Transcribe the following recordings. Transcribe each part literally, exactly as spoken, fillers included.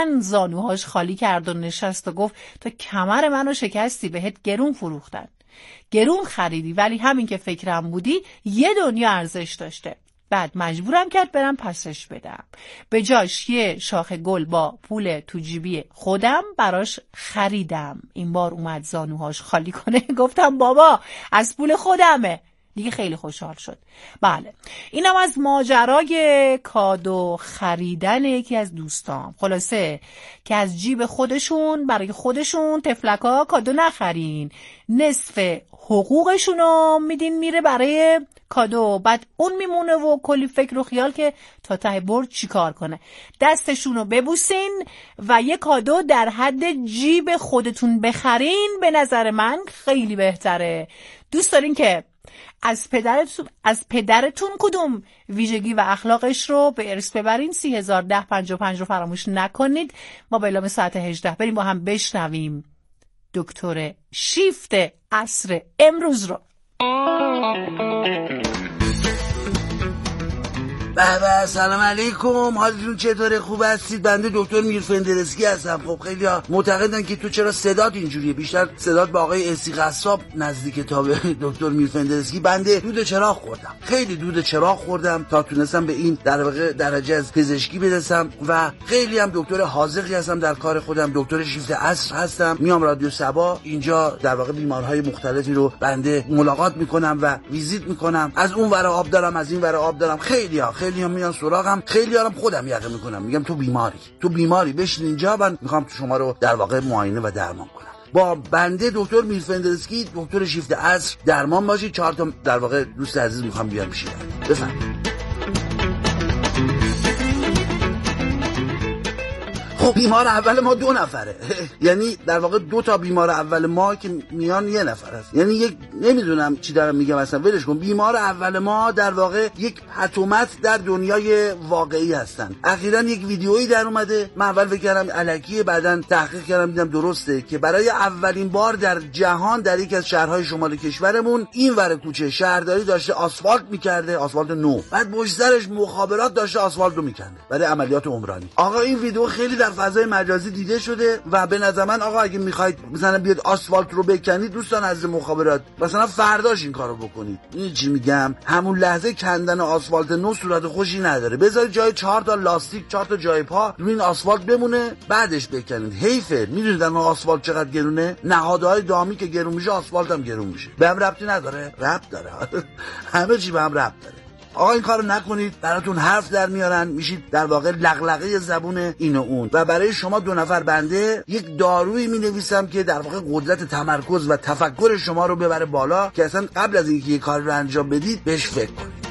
اصلا زانوهاش خالی کرد و نشست و گفت تو کمر منو شکستی، بهت گرون فروختن، گرون خریدی، ولی همین که فکرم بودی یه دنیا ارزش داشته. بعد مجبورم کرد برم پسش بدم. به جاش یه شاخه گل با پول تو جیبی خودم براش خریدم. این بار اومد زانوهاش خالی کنه. گفتم بابا از پول خودمه. دیگه خیلی خوشحال شد. بله، اینم از ماجرای کادو خریدن یکی از دوستام. خلاصه که از جیب خودشون برای خودشون تفلکا کادو نخرین، نصف حقوقشونو میدین میره برای کادو، بعد اون میمونه و کلی فکر و خیال که تا ته برد چی کار کنه. دستشونو ببوسین و یه کادو در حد جیب خودتون بخرین. به نظر من خیلی بهتره. دوست دارین که از پدرتون از پدرتون کدوم ویژگی و اخلاقش رو به ارث ببرین؟ سی هزار ده پنجاه و پنج رو فراموش نکنید. ما به اعلام ساعت هجده بریم با هم بشنویم دکتر شیفت عصر امروز رو. بابا سلام علیکم، حالتون چطوره؟ خوب هستید؟ بنده دکتر میرفندرسکی هستم. خب خیلی ها معتقدن که تو چرا صدات اینجوریه، بیشتر صدات با آقای اسی قصاب نزدیک تا به دکتر میرفندرسکی. بنده دود چراغ خوردم، خیلی دود چراغ خوردم تا تونستم به این در واقع درجه از پزشکی برسم و خیلی هم دکتر حاذقی هستم در کار خودم. دکتر شیفت عصر هستم، میام رادیو صبا اینجا در واقع بیمارهای مختلفی رو بنده ملاقات میکنم و ویزیت میکنم. از اون ور آب دارم، از این ور آب دارم. خیلی ها خیلی هم میان سراغم، خیلی هم خودم یقه میکنم، میگم تو بیماری تو بیماری بشین اینجا، من میخوام شما رو در واقع معاینه و درمان کنم. با بنده دکتر میرفندرسکی دکتر شیفت عصر درمان باشید. چهار تا در واقع دوست عزیز میخوام بیان بشین. بفرمایید. خب بیمار اول ما دو نفره یعنی در واقع دو تا بیمار اول ما که میان یه نفر هست. یعنی یک نمیدونم چی دارم میگم اصلا، ولش کن. بیمار اول ما در واقع یک پتومت در دنیای واقعی هستن. اخیراً یک ویدیویی در اومده، من اول فکر کردم الکیه، بعدن تحقیق کردم دیدم درسته، که برای اولین بار در جهان در یک از شهرهای شمال کشورمون این ور کوچه شهرداری داشته آسفالت میکرده، آسفالت نو، بعد پشت سرش مخابرات داشته آسفالت رو میکنده برای عملیات عمرانی. آقا این ویدیو خیلی در فضای مجازی دیده شده و به نظر من آقا اگه میخواید مثلا بیاد آسفالت رو بکنید دوستان از مخابرات، مثلا فرداش این کارو بکنید. این چی میگم، همون لحظه کندن آسفالت نو صورت خوشی نداره. بذارید جای چهار تا لاستیک، چهار تا جای پا روی این آسفالت بمونه، بعدش بکنید. حیفه. میدونید الان آسفالت چقدر گرونه؟ نهادهای دامی که گرون میشه آسفالت هم گرون میشه. به هم ربطی نداره؟ ربط داره. همه چی به هم ربط داره. آقا این کارو نکنید، براتون حرف در میارن، میشید در واقع لغلقه زبون این و اون. و برای شما دو نفر بنده یک دارویی مینویسم که در واقع قدرت تمرکز و تفکر شما رو ببره بالا، که اصلا قبل از اینکه یک کار رو انجام بدید بهش فکر کنید.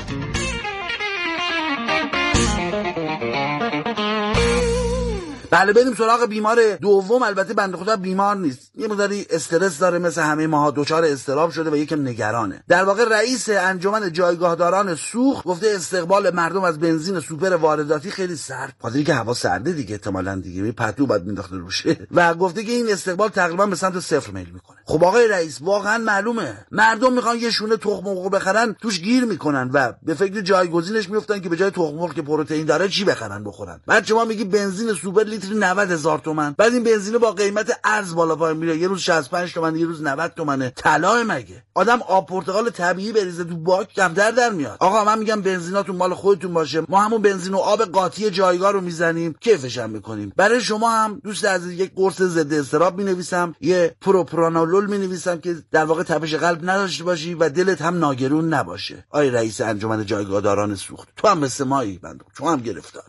بله بریم سراغ بیمار دوم. البته بنده خدا بیمار نیست، یه مقداری استرس داره، مثل همه ماها دچار اضطراب شده و یکم نگرانه. در واقع رئیس انجمن جایگاهداران سوخت گفته استقبال مردم از بنزین سوپر وارداتی خیلی سرد، خاطری که هوا سرده دیگه، احتمالاً دیگه پتو بعد مینداخته روشه، و گفته که این استقبال تقریبا به سمت صفر میل میکنه. خب آقای رئیس واقعا معلومه مردم میخوان یه شونه تخم مرغ بخرن، توش گیر میکنن و به فکر جایگزینش میافتن که به جای تخم مرغ که پروتئین داره چی بخرن بخورن. بعد شما میگی بنزین سوپر لیتر نود هزار تومان، بعد این بنزین با قیمت ارز بالا پایین میره، یه روز شصت و پنج تومن، یه روز نود تومنه. طلای مگه آدم آب پرتقال طبیعی بریزه تو باک کمتر در میاد؟ آقا من میگم بنزیناتون مال خودتون باشه، ما همون بنزین و آب قاطی جایگاه رو میزنیم، کیفش هم میکنیم. برای شما هم دوست عزیز یک قرص ضد اضطراب مینویسم، یه پروپرانولول مینویسم که در واقع تپش قلب نداشته باشی و دلت هم ناگرون نباشه. آی رئیس انجمن جایگاهداران سوخت، تو هم مثل مایی بنده، تو هم گرفتاری.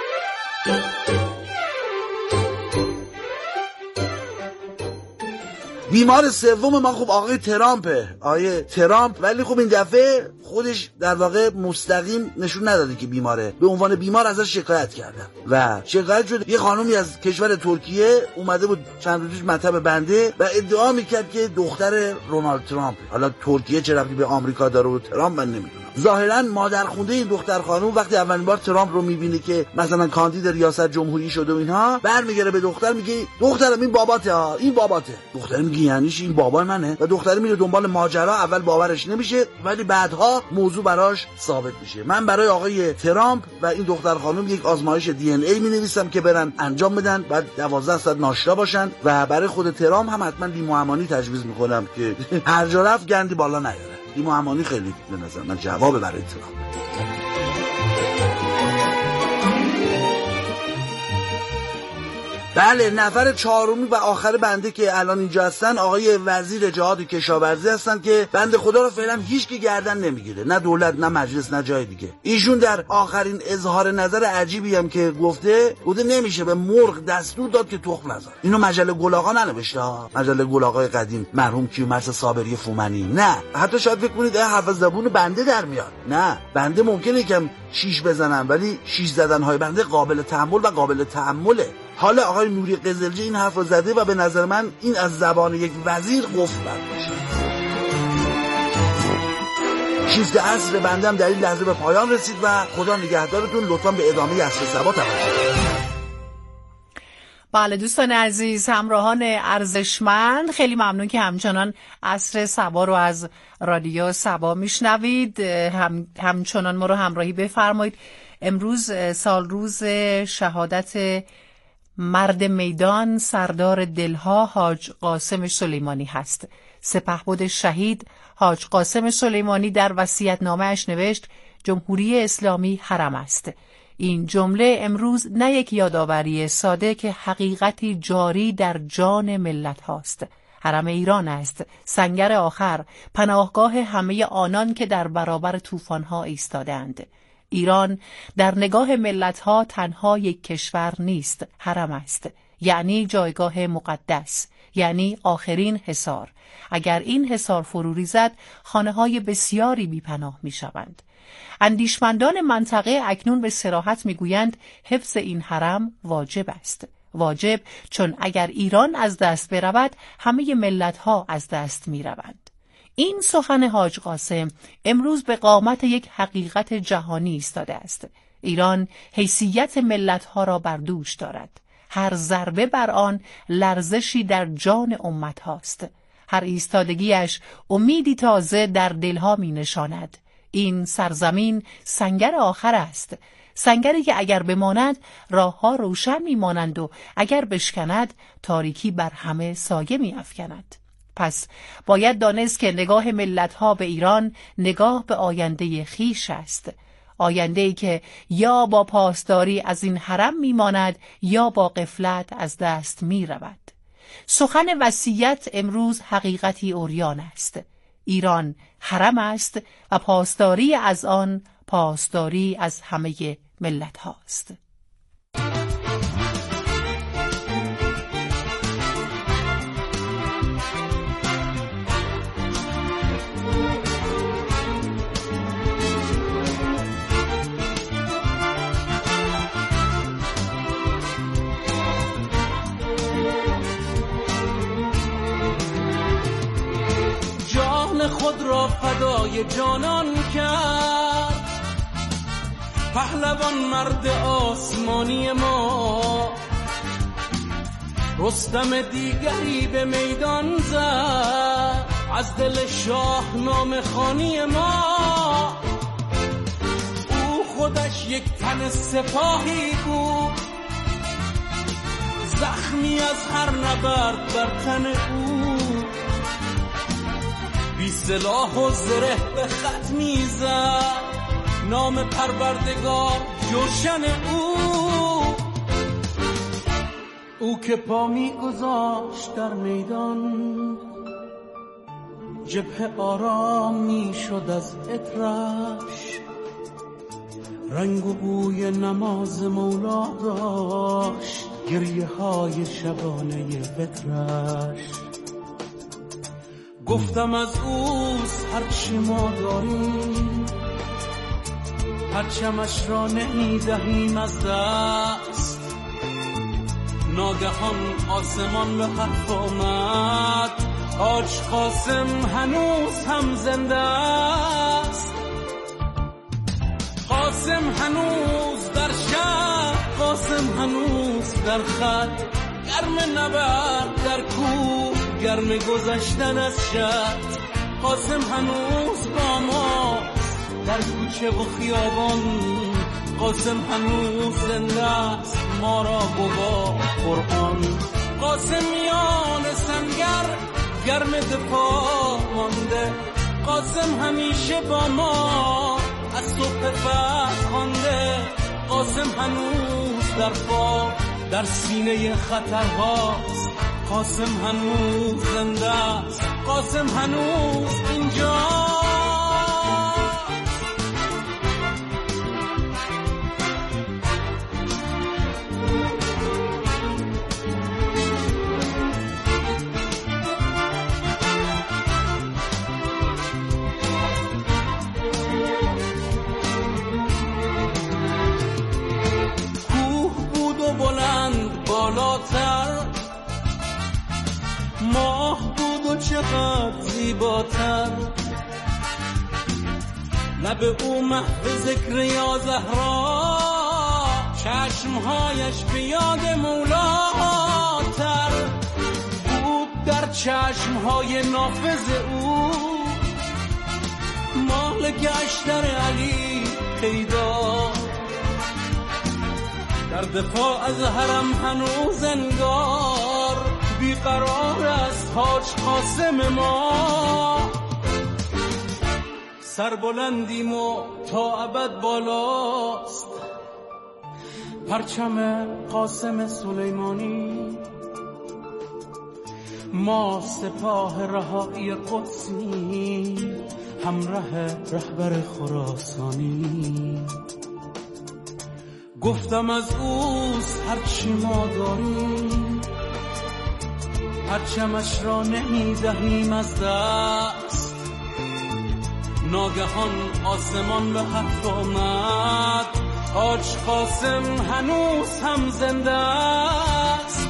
بیمار سوم ما خب آقای ترامپه، آقای ترامپ، ولی خب این دفعه خودش در واقع مستقیم نشون نداده که بیماره، به عنوان بیمار ازش شکایت کردن و شکایت شد. یه خانومی از کشور ترکیه اومده بود چند روز پیش مطب بنده و ادعا میکرد که دختر رونالد ترامپ. حالا ترکیه چه ربطی به آمریکا داره و ترامپ من نمیدونم. ظاهرا مادر خونده این دختر خانم وقتی اولین بار ترامپ رو میبینه که مثلا کاندید ریاست جمهوری شده و اینها، برمیگره به دختر میگه دخترم این باباته ها، این باباته. دختر میگه یعنیش این بابا منه؟ و دختر میره دنبال ماجرا. اول باورش نمیشه ولی بعدها موضوع براش ثابت میشه. من برای آقای ترامپ و این دختر خانم یک آزمایش دی ان ای مینویسم که برن انجام بدن، بعد دوازده ساعت ناشتا باشن و برای خود ترامپ هم حتما لیمو عمانی تجویز میکنم که هر جا رفت گندی بالا نیاره. لیمو عمانی خیلی به نظر من جواب برای ترامپ. بله، نفر چهارمی و آخر بنده که الان اینجا هستن آقای وزیر جهاد و کشاورزی هستن که بنده خدا رو فعلا هیچ کی گردن نمیگیره، نه دولت نه مجلس نه جای دیگه. ایشون در آخرین اظهار نظر عجیبی هم که گفته گفته نمیشه به مرغ دستور داد که تخم نذاره. اینو مجله گلاغا ننوشته ها، مجله گلاغای قدیم مرحوم کیومرث صابری فومنی. نه، حتی شاید فکر کنید حرف از زبون بنده در میاد. نه، بنده ممکنه یکم شیش بزنم ولی شیش زدن های بنده قابل تحمل و قابل تأمله. حالا آقای نوری قزلجی این حرف رو زده و به نظر من این از زبان یک وزیر قفل برداشته. شیفت عصر بندم در این لحظه به پایان رسید و خدا نگهدارتون. لطفا به ادامه عصر صبا توجه کنید. بله دوستان عزیز، همراهان ارزشمند، خیلی ممنون که همچنان عصر صبا رو از رادیو صبا میشنوید. هم همچنان ما رو همراهی بفرمایید. امروز سال روز شهادت مرد میدان سردار دلها حاج قاسم سلیمانی هست. سپهبد شهید حاج قاسم سلیمانی در وصیت‌نامه‌اش نوشت جمهوری اسلامی حرم است. این جمله امروز نه یک یادآوری ساده که حقیقتی جاری در جان ملت هاست. حرم ایران است، سنگر آخر، پناهگاه همه آنان که در برابر طوفان‌ها ایستادند. ایران در نگاه ملت‌ها تنها یک کشور نیست، حرم است، یعنی جایگاه مقدس، یعنی آخرین حصار. اگر این حصار فرو ریزد، خانه‌های بسیاری بی‌پناه می‌شوند. اندیشمندان منطقه اکنون به صراحت می‌گویند حفظ این حرم واجب است. واجب چون اگر ایران از دست برود، همه ملت‌ها از دست می‌روند. این سخن حاج قاسم امروز به قامت یک حقیقت جهانی ایستاده است. ایران حیثیت ملت‌ها را بر دوش دارد. هر ضربه بر آن لرزشی در جان امت هاست. هر ایستادگیش امیدی تازه در دلها می نشاند. این سرزمین سنگر آخر است. سنگری که اگر بماند راه‌ها روشن می مانند و اگر بشکند تاریکی بر همه سایه می افکند. پس باید دانست که نگاه ملت‌ها به ایران نگاه به آینده خیش است. آینده‌ای که یا با پاسداری از این حرم میماند یا با غفلت از دست میرود. سخن وصیت امروز حقیقتی عریان است. ایران حرم است و پاسداری از آن پاسداری از همه ملت هاست. خود را فدای جانان کرد پهلوان مرد آسمانی ما. رستم دیگری به میدان زد از دل شاه نام خانی ما. او خودش یک تن سپاهی بود، زخمی از هر نبرد بر تن او. بی سلاح و زره به خط میزد نام پروردگار جوشن او. او که پا میگذاشت در میدان جبهه آرام میشد از عطرش. رنگ و بوی نماز مولا داشت گریه های شبانه وترش. گفتم از اوست هرچی ما داریم، پرچمش را نمیدهیم از دست. ناگهان آسمان به حرف آمد، حاج قاسم هنوز هم زنده است. قاسم هنوز در شهر، قاسم هنوز در خط، گرم نبرد در کوه، گرم گذشتن از شهر. قاسم هنوز با ما در کوچه و خیابان، قاسم هنوز زنده است ما را گواه قرآن. قاسمیان سنگر گرم دفاع مانده، قاسم همیشه با ما از صبح فتح خوانده. قاسم هنوز در پا در سینه خطرهاست، قاسم هنوز زنده است، قاسم هنوز اینجا. بالاتر ماه بود و چقدر زیباتر، لب او محو ذکر یا زهرا، چشمهایش به یاد مولاتر بود. در چشمهای نافذ او مال گشتر علی پیدا، در دفاع از حرم هنوز انگار بیقرار است حاج قاسم ما. سربلندیم و تا ابد بالاست پرچم قاسم سلیمانی، ما سپاه رهایی قدسی همراه رهبر خراسانی. گفتم از اوست هرچی ما داریم، پرچمش را نمیدهیم از دست. ناگهان آسمان به حرف آمد، حاج قاسم هنوز هم زنده است.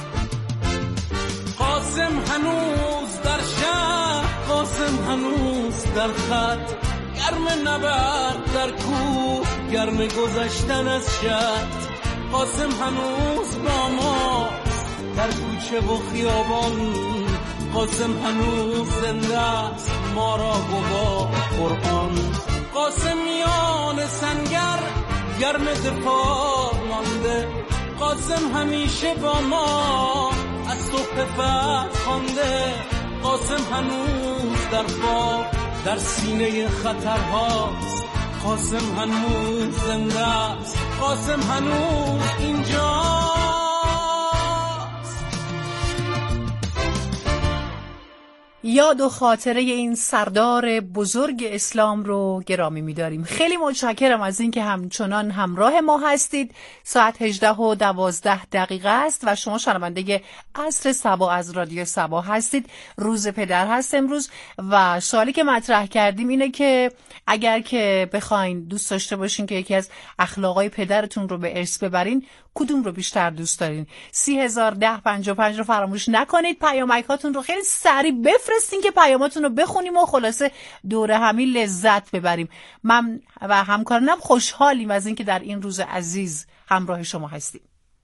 قاسم هنوز در شهر، قاسم هنوز در خط، گرم نبرد در کوه، گرم گذشتن از شهر. قاسم هنوز با ما در کوچه و خیابان، قاسم هنوز زنده است ما را گواه قرآن. قاسمیان سنگر گرم دفاع مانده، قاسم همیشه با ما از صبح فتح خوانده. قاسم هنوز در پا در سینه خطرهاست، قاسم هنوز زنده است، قاسم هنوز اینجاست. یاد و خاطره این سردار بزرگ اسلام رو گرامی می‌داریم. خیلی متشکرم از اینکه همچنان همراه ما هستید. ساعت هجده و دوازده دقیقه است و شما شنونده عصر صبا از رادیو صبا هستید. روز پدر هست امروز و سوالی که مطرح کردیم اینه که اگر که بخواین دوست داشته باشین که یکی از اخلاقای پدرتون رو به ارث ببرین، کدوم رو بیشتر دوست دارین؟ سی هزار ده پنجاه و پنج رو فراموش نکنید. پیامکاتون رو خیلی سریع بفرستین که پیاماتون رو بخونیم و خلاصه دوره همین لذت ببریم. من و همکارانم خوشحالیم از اینکه در این روز عزیز همراه شما هستیم.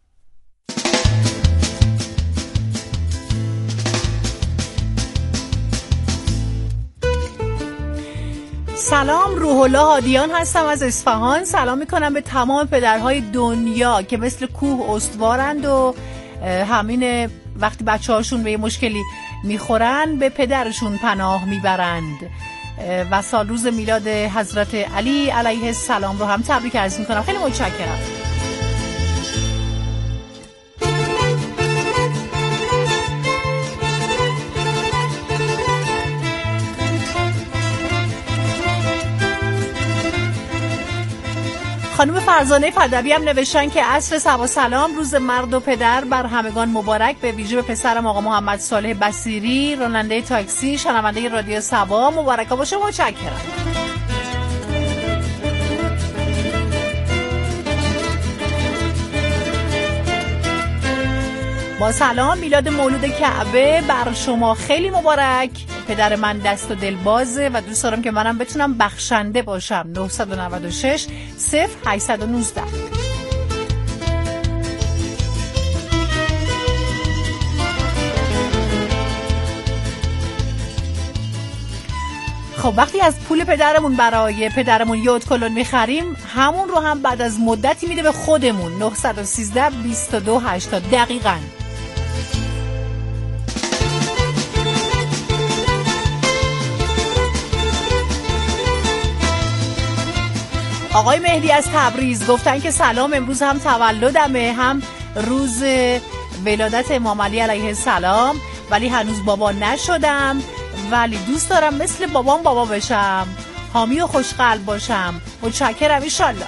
سلام، روح الله هادیان هستم از اصفهان. سلام میکنم به تمام پدرهای دنیا که مثل کوه استوارند و همین وقتی بچه هاشون به یه مشکلی میخورن به پدرشون پناه میبرند و سال روز میلاد حضرت علی علیه السلام رو هم تبریک عرض میکنم. خیلی متشکرم. خانم فرزانه فدوی هم نوشتن که عصر صبا سلام، روز مرد و پدر بر همگان مبارک، به ویژه به پسرم آقا محمد صالح بصیری، راننده تاکسی، شنونده رادیو صبا، مبارک باشه. متشکرم. با سلام، میلاد مولود کعبه بر شما خیلی مبارک. پدر من دست و دل بازه و دوست دارم که منم بتونم بخشنده باشم. نه نه شش صفر هشت یک نه. خب وقتی از پول پدرمون برای پدرمون یاد کلون میخریم، همون رو هم بعد از مدتی میده به خودمون. نه یک سه بیست و دو هشتاد دقیقاً. آقای مهدی از تبریز گفتن که سلام، امروز هم تولدمه هم روز ولادت امام علی علیه السلام، ولی هنوز بابا نشدم، ولی دوست دارم مثل بابام بابا بشم، حامی و خوشقلب باشم. متشکرم انشالله.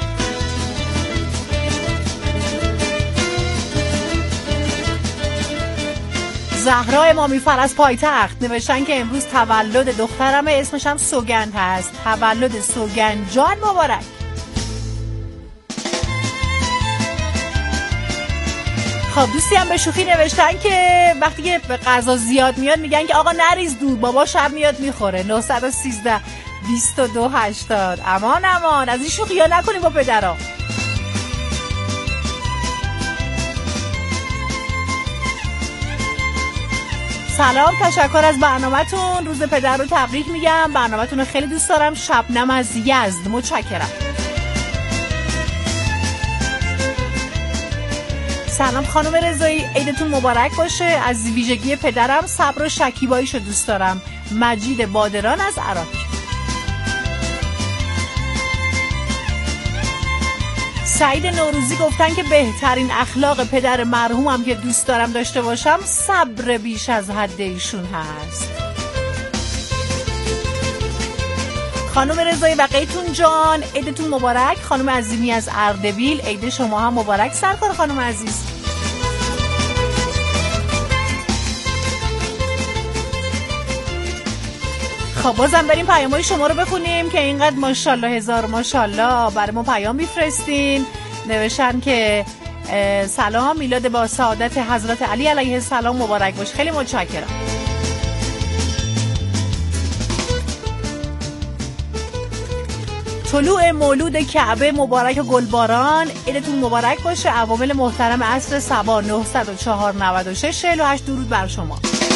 زهرا امامی فر از پایتخت نوشتن که امروز تولد دخترمه، اسمش هم سوگند هست. تولد سوگند جان مبارک. خب دوستی هم به شوخی نوشتن که وقتی که به غذا زیاد میاد میگن که آقا نریز دور، بابا شب میاد میخوره. نه یک سه بیست و دو هشتاد. امان امان از این شوخی ها نکنیم با پدرها. سلام، تشکر از برنامه‌تون. روز پدر رو تبریک میگم، برنامه‌تون رو خیلی دوست دارم. شبنم از یزد، متشکرم. سلام خانم رضایی، عیدتون مبارک باشه. از ویژگی پدرم صبر و شکیباییشو دوست دارم. مجید بادران از عراق. سعید نوروزی گفتن که بهترین اخلاق پدر مرحومم که دوست دارم داشته باشم صبر بیش از حد ایشون هست. خانم رضایی و قیتون جان، عیدتون مبارک. خانم عظیمی از اردبیل، عید شما هم مبارک سرکار خانم عزیز. خب بازم بریم پیام‌های شما رو بخونیم که اینقدر ماشاءالله هزار ماشاءالله برای ما پیام میفرستین. نوشتن که سلام، میلاد با سعادت حضرت علی علیه السلام مبارک باش. خیلی متشکرم. طلوع مولود کعبه مبارک و گلباران، عیدتون مبارک باشه. عوامل محترم عصر صبا. نه صفر چهار نه شش چهل و هشت درود بر شما.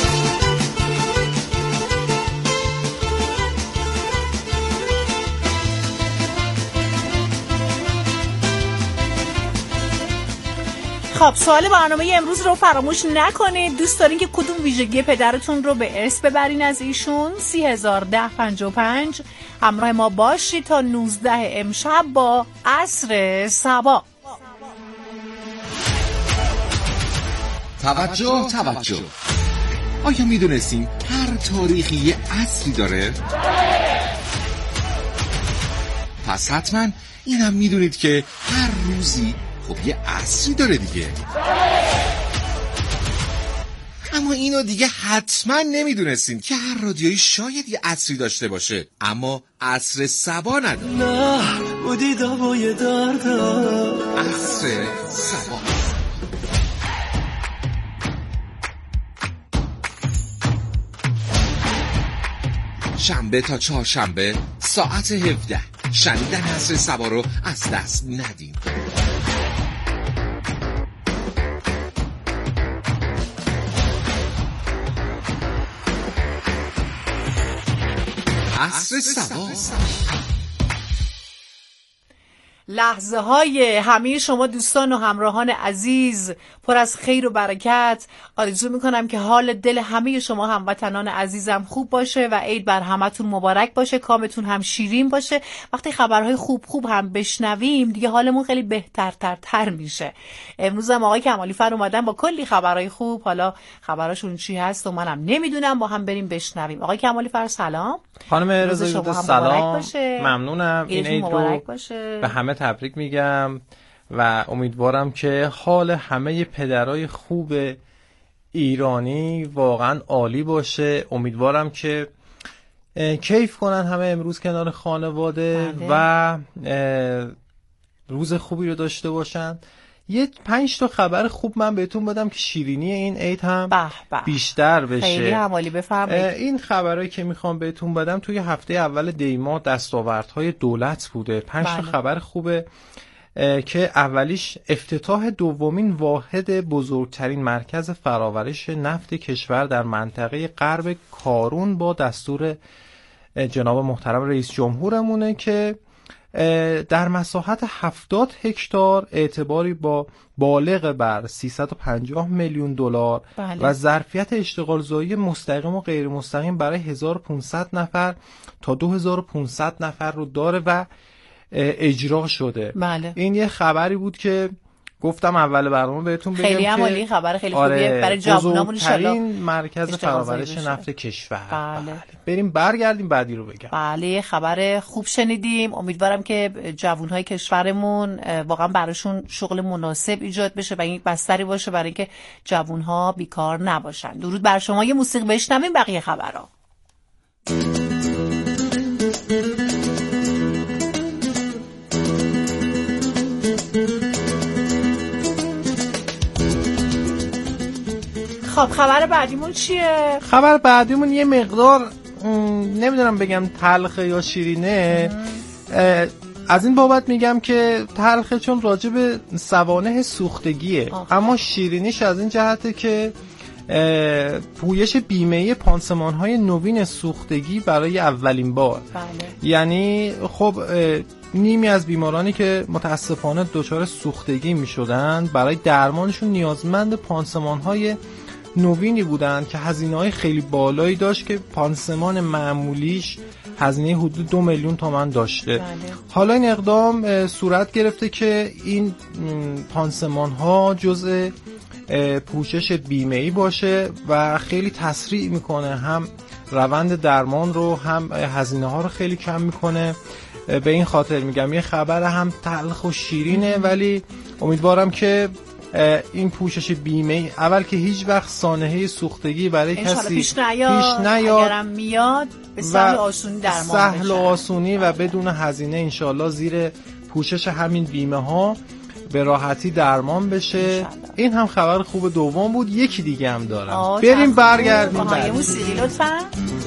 خب سوال برنامه امروز رو فراموش نکنید. دوست دارین که کدوم ویژگی پدرتون رو به ارث ببرین از ایشون؟ سی هزار ده پنجاه و پنج همراه ما باشید تا نوزده امشب با عصر صبا. توجه توجه، آیا میدونستین هر تاریخی یه عصری داره؟ پس حتما اینم میدونید که هر روزی خب یه عصری داره دیگه. اما اینو دیگه حتما نمیدونستین که هر رادیویی شاید یه عصری داشته باشه اما عصر صبا نداره. نه بودی دوای دردم. عصر صبا شنبه تا چهارشنبه ساعت هفده. شنیدن عصر صبا رو از دست ندین. عصر صبا. لحظه های همه شما دوستان و همراهان عزیز پر از خیر و برکت. آرزو میکنم که حال دل همه شما هموطنان عزیزم خوب باشه و عید بر همتون مبارک باشه، کامتون هم شیرین باشه. وقتی خبرهای خوب خوب هم بشنویم دیگه حالمون خیلی بهترتر تر میشه. امروز هم آقای کمالی فر اومدن با کلی خبرهای خوب، حالا خبراشون چی هست و منم نمیدونم، با هم بریم بشنویم. آقای کمالی فر سلام. خانم رضایی سلام، ممنونم. این عید رو باشه. به همه تبریک میگم و امیدوارم که حال همه پدرای خوب ایرانی واقعا عالی باشه. امیدوارم که کیف کنن همه امروز کنار خانواده بله. و روز خوبی رو داشته باشن. یه پنج تا خبر خوب من بهتون بدم که شیرینی این عید هم به به. بیشتر بشه. خیلی حوالی بفرمایید. این خبرایی که میخوام بهتون بدم توی هفته اول دی ماه دستاوردهای دولت بوده. پنج تا خبر خوبه که اولیش افتتاح دومین واحد بزرگترین مرکز فرآورش نفت کشور در منطقه غرب کارون با دستور جناب محترم رئیس جمهورمونه که در مساحت هفتاد هکتار اعتباری با بالغ بر سیصد و پنجاه میلیون دلار بله. و ظرفیت اشتغال زایی مستقیم و غیر مستقیم برای هزار و پانصد نفر تا دو هزار و پانصد نفر رو داره و اجرا شده. بله. این یه خبری بود که گفتم اول برنامه بهتون بگم خیلی عالی، خبر خیلی خوبیه. آره برای جوانامون ان شاءالله مرکز فرآورش نفت کشور. بله. بله. بریم برگردیم بعدی رو بگم. بله خبر خوب شنیدیم. امیدوارم که جوانهای کشورمون واقعا براشون شغل مناسب ایجاد بشه و این بستری باشه برای اینکه جوانها بیکار نباشن. درود بر شما. یه موسیقی بشنویم بقیه خبرها. خب خبر بعدیمون چیه؟ خبر بعدیمون یه مقدار نمیدونم بگم تلخه یا شیرینه. از این بابت میگم که تلخه چون راجع به سوانح سوختگیه. آه. اما شیرینیش از این جهته که پویش بیمه پانسمان‌های نوین سوختگی برای اولین بار. بله. یعنی خب نیمی از بیمارانی که متاسفانه دچار سوختگی میشدن برای درمانشون نیازمند پانسمان‌های نوینی بودن که هزینه‌های خیلی بالایی داشت که پانسمان معمولیش هزینه حدود دو میلیون تومان داشته. بله. حالا این اقدام صورت گرفته که این پانسمان‌ها جزء پوشش بیمه‌ای باشه و خیلی تسریع میکنه، هم روند درمان رو هم هزینه ها رو خیلی کم میکنه. به این خاطر میگم یه خبر هم تلخ و شیرینه، ولی امیدوارم که این پوشش بیمه اول که هیچ وقت سانحه سوختگی برای کسی پیش نیاد, پیش نیاد اگرم میاد به سهل و آسونی درمان سهل و آسونی و بدون هزینه انشالله زیر پوشش همین بیمه ها به راحتی درمان بشه. انشالله. این هم خبر خوب دوم بود. یکی دیگه هم دارم. بریم برگردیم بعد موسیقی لطفاً.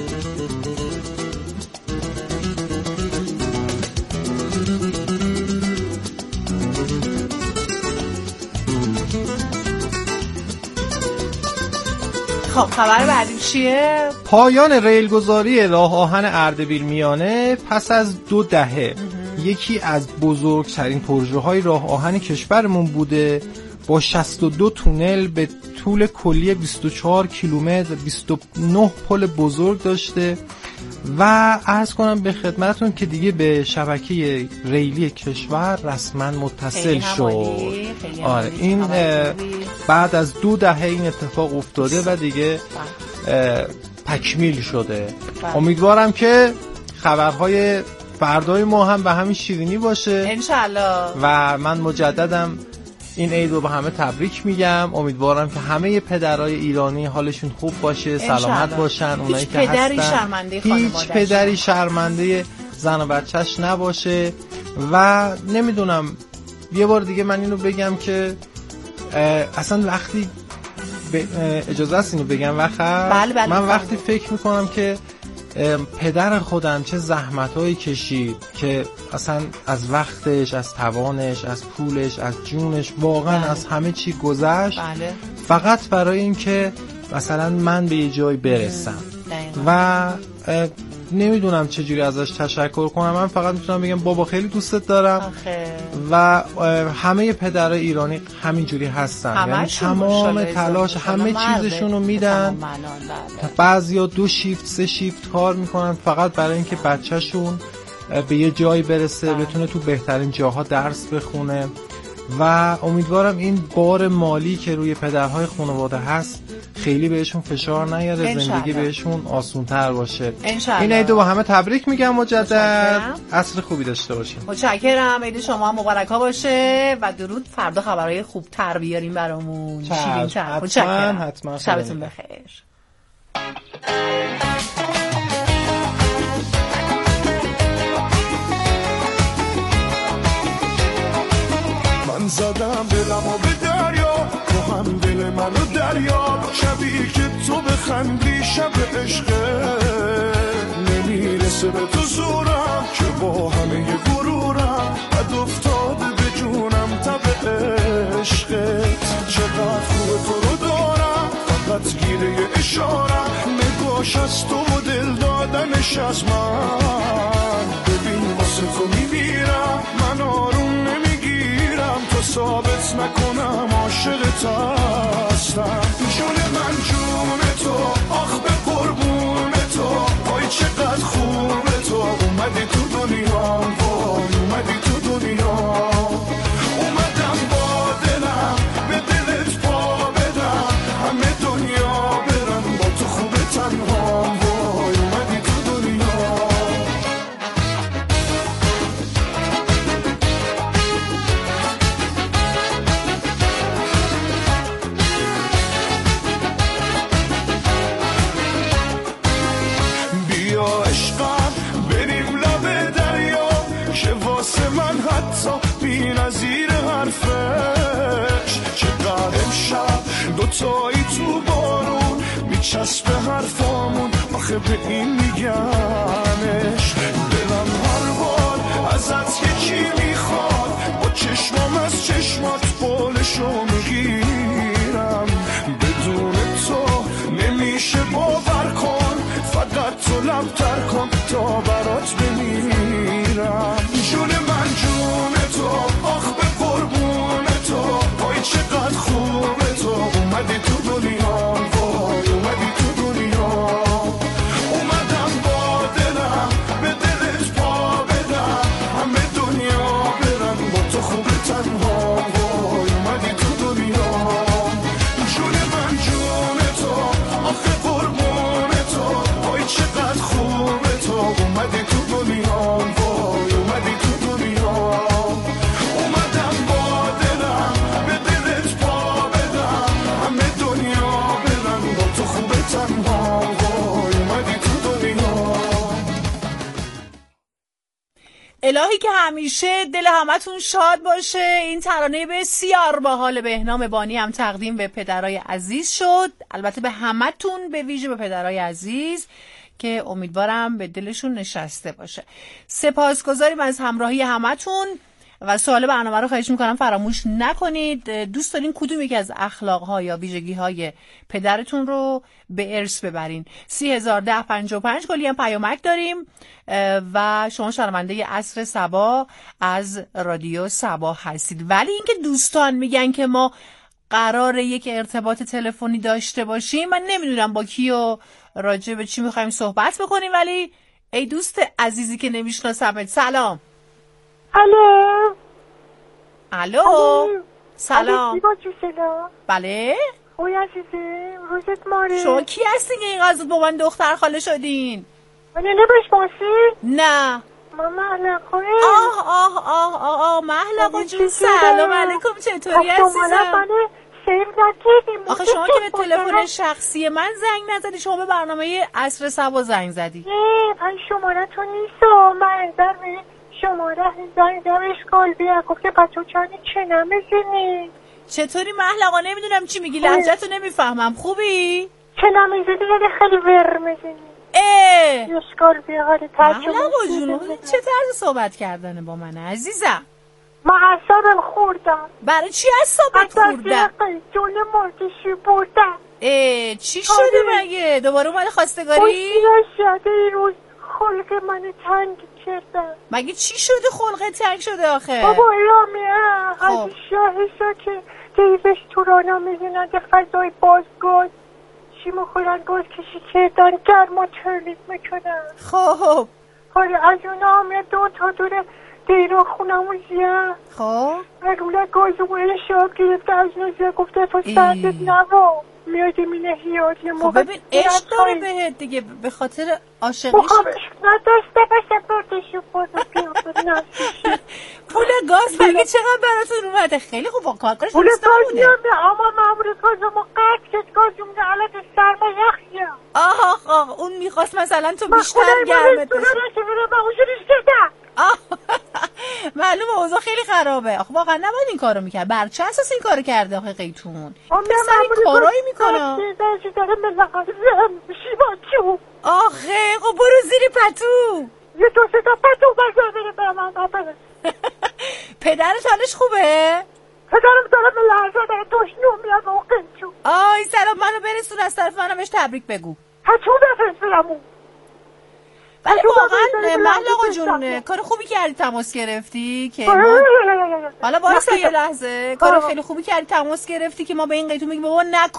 خب خبر بعدی چیه؟ پایان ریلگذاری راه آهن اردبیل میانه پس از دو دهه یکی از بزرگترین پروژه‌های راه آهن کشورمون بوده با شصت و دو تونل به طول کلی بیست و چهار کیلومتر، بیست و نه پل بزرگ داشته و عرض کنم به خدمتتون که دیگه به شبکه ریلی کشور رسما متصل شد. آره این بعد از دو دهه این اتفاق افتاده و دیگه تکمیل شده. امیدوارم که خبرهای فردای ما هم به همین شیرینی باشه انشالله. و من مجددم این عید رو به همه تبریک میگم. امیدوارم که همه پدرای ایرانی حالشون خوب باشه، سلامت باشن. اونایی که پدری هستن شرمنده هیچ پدری شرمنده زن و بچهش نباشه. و نمیدونم یه بار دیگه من اینو بگم که اصلا وقتی اجازه است اینو بگم وقت بله بله من وقتی فکر میکنم که پدر خودم چه زحمتایی کشید که اصلا از وقتش، از توانش، از پولش، از جونش، واقعا بله. از همه چی گذشت بله. فقط برای این که مثلا من به یه جای برسم و نمیدونم چجوری ازش تشکر کنم. من فقط میتونم بگم بابا خیلی دوستت دارم آخه. و همه پدرای ایرانی همینجوری هستن، یعنی تمام تلاش همه چیزشون رو میدن. بعضیا دو شیفت سه شیفت کار میکنن فقط برای اینکه بچهشون به یه جایی برسه، بتونه تو بهترین جاها درس بخونه و امیدوارم این بار مالی که روی پدرهای خانواده هست خیلی بهشون فشار نیاره، زندگی بهشون آسون‌تر باشه. انشالله. این عید رو با همه تبریک میگم مجدد. عصر خوبی داشته باشین. متشکرم. عید شما مبارک ها باشه و درود. فردا خبرهای خوبتر بیاریم برامون. شیرین‌تر. متشکرم. حتما. شبتون بخیر. من زدم دلمو به دریا، تو هم دل منو دریا. شبی که تو بخندی شب عشقه، نمیرسه به تو زورم که با همه غرورم بد افتاده به جونم تب عشقت. چقدر خوب تو رو دارم، فقط گیره اشارم، نگاش از تو و دل دادنش از من. ببین واسه تو میمیرم، من آروم نمیگیرم تا ثابت نکنم عاشقت هستم. جون من جون تو، آخ به قربون تو، وای چقدر خوبه تو. اومدی تو دنیا، وای اومدی تو دنیا. اومدم با دلم به دلت پا بدم، همه دنیا برم با تو خوبه تنها. وای اومدی تو دنیا. بیا عشقم بریم لب دریا، که واسه من حتی بی نظیر حرفش. چقدر امشب دوتایی تو بارون میچسبه حرفامون، آخه به این میگمش. دلم هر بار ازت یکی میخواد، با چشمام از چشمات بالشو میگیرم. بدون تو نمیشه باور کن، فقط تو لبتر کن تا برات بمیرم. جون من جون تو، آخ به قربون تو، وای چقدر خوبه تو. اومدی تو دنیا، وای اومدی تو دنیا. اومدم با دلم به دلت پا بدم، همه دنیا برن با تو خوبه تنها. وای اومدی تو دنیا. جون من جون تو، آخه قربون تو، وای چقدر خوبه تو. اومدی تو دنیا، وای اومدی تو دنیا. اومدم با دلم به دلت پا بدم، همه دنیا برن با تو خوبه تنها. وای اومدی تو دنیا. الهی که همیشه دل همتون شاد باشه. این ترانه بسیار باحال بهنام بانی هم تقدیم به پدرای عزیز شد، البته به همتون، به ویژه به پدرای عزیز که امیدوارم به دلشون نشسته باشه. سپاسگزاریم از همراهی همتون و سوال برنامه رو خواهش میکنم فراموش نکنید. دوست دارین کدوم یکی از اخلاق‌ها یا ویژگی‌های پدرتون رو به ارث ببرین؟ سی هزار ده پنجاه و پنج کلی هم پیامک داریم و شما شنونده عصر صبا از رادیو صبا هستید. ولی اینکه دوستان میگن که ما قراره یک ارتباط تلفنی داشته باشیم، من نمیدونم با کی و راجع به چی میخوایم صحبت بکنیم، ولی ای دوست عزیزی که نمیشناسمت، سلام. الو الو سلام. سلام. بله اوی عزیزه، روزت ماره. شما کی هستین که این قضا با من دختر خاله شدین؟ من نمیشناسی؟ نه من محلقه. آه آه آه آه آه محلقه جون، سلام علیکم، چطوری عزیزم؟ آخه شما که به تلفن شخصی من زنگ نزدی، شما به برنامه عصر صبا زنگ زدی. نه من شماره تو نیست، من در شماره زنگ دم اشکال بیا گفته بچه چانی چه نمیزنی. چطوری محلقا؟ نمیدونم چی میگی، لهجه‌تو نمیفهمم. خوبی؟ چه نمیزنی یعنی خیلی ور میزنی. اه اشکال بیا حالی ترجمه. محلقا جون چه طرز صحبت کردنه با من عزیزم؟ من اعصابم خوردم. برای چی اعصابت خوردم؟ جون مرتشی بردم. اه چی شده مگه؟ دوباره اومده خواستگاری؟ خوشیه شده این روز خلق من تنگ کردم. مگه چی شده خلقت تنگ شده آخه؟ بابا الامیه از شاهشا که دیوش تو رانا میزنن که غذای بازگاز چی مخورن گاز کشی کردن گرما تولید میکنن. خب حالا از اون آمیه دو تا دوره دیرا خونمون زیه. خب اگه گازمون شاب گرفته از نزیه گفته تو سردت نوا میادی مینه هیاد یه موقع. خب ببین عشق داره بهت دیگه، به خاطر عاشقیش. بخوام عشق نداشته باشه بردشو بازو بیافت نسیشی. پول گاز مگه چقدر براتون اومده؟ خیلی خوب با کارش پول درست نبوده. اما مامور گازمو قطع کرد، گازمون علت سرما یخیه. آه آه اون میخواست مثلا تو بیشتر گرمت بشه. من خودم من که برم با حضورش کردم. من معلومه اوضاع خیلی خرابه. آخه واقعا نباید این کارو میکرد. بر چه اساس این کارو کرده آخه قیتون؟ پسر این کارایی میکنه. آخه خب برو زیر پتو. یه دو سه تا پتو بزن بره به من بابره. پدرت حالش خوبه؟ پدرم داره به لحظه داره دشنو میاد و قیچون. آی سلام منو برسون از طرف منم بهش تبریک بگو. پتو بفرستمون. ولی واقعا محل آقا جون کار خوبی کردی تماس گرفتی که ما حالا وایسا یه لحظه کار خیلی خوبی کردی تماس گرفتی که ما به این قیتون بگیم بابا نکن